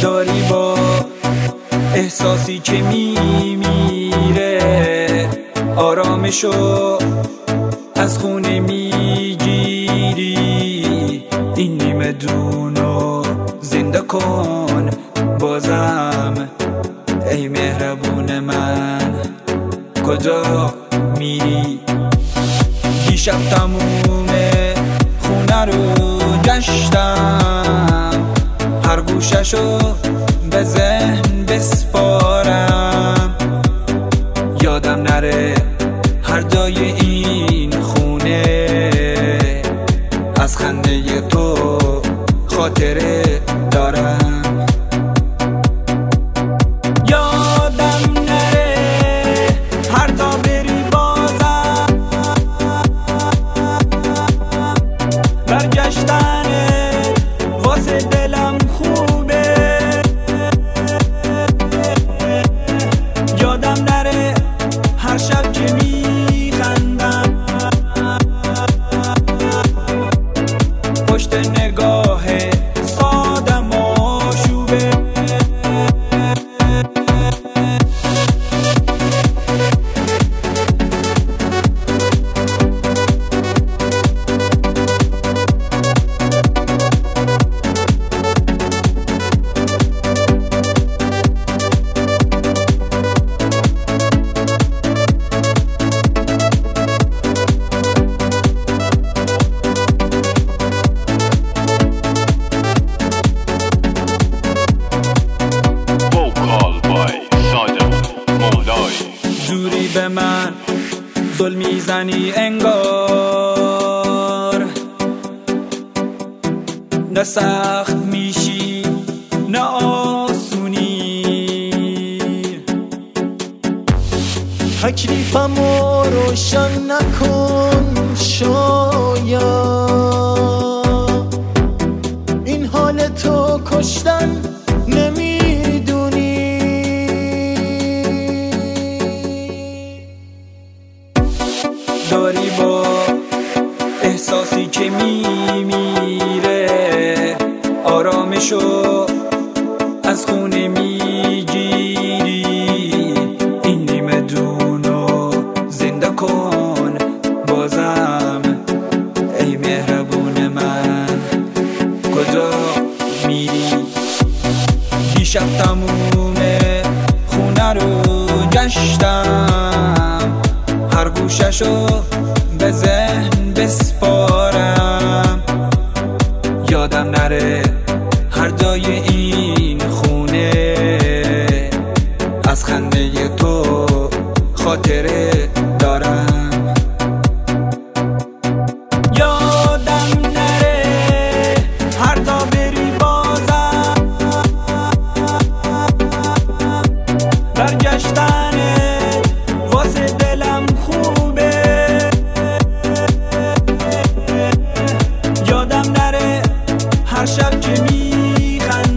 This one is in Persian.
داری با احساسی که میمیره آرامشو از خونه میگیری. این نیمه دونو زنده کن بازم ای مهربون من، کجا میری؟ دیشب تموم خونه رو گشتم، هر گوششو به ذهن بسپارم، یادم نره هر جای این خونه از خنده تو خاطره دارم. یادم نره هر تا بری بازم برگشتنه واسه دلم خوبه. یادم نره هر شب که میخندم پشت نگاه سادم آشوبه. زوری به من ظلم میزنی انگار، نه سخت میشی نه آسونی. تکلیفمو روشن نکن شاید این حال تو کشتن نمیدونی. داری با احساسی که میمیره آرامشو از خونه میگیری. این نیمه دونو زنده کن بازم ای مهربون من، کجا میری؟ دیشب تموم خونه رو گشتم، هر گوششو به ذهن بسپارم، یادم نره هر جای این خونه از خنده تو خاطره دارم. یادم نره هر تا بری بازم برگشتنه واسه دلم خوبه. یادم نره هر شب که میخندم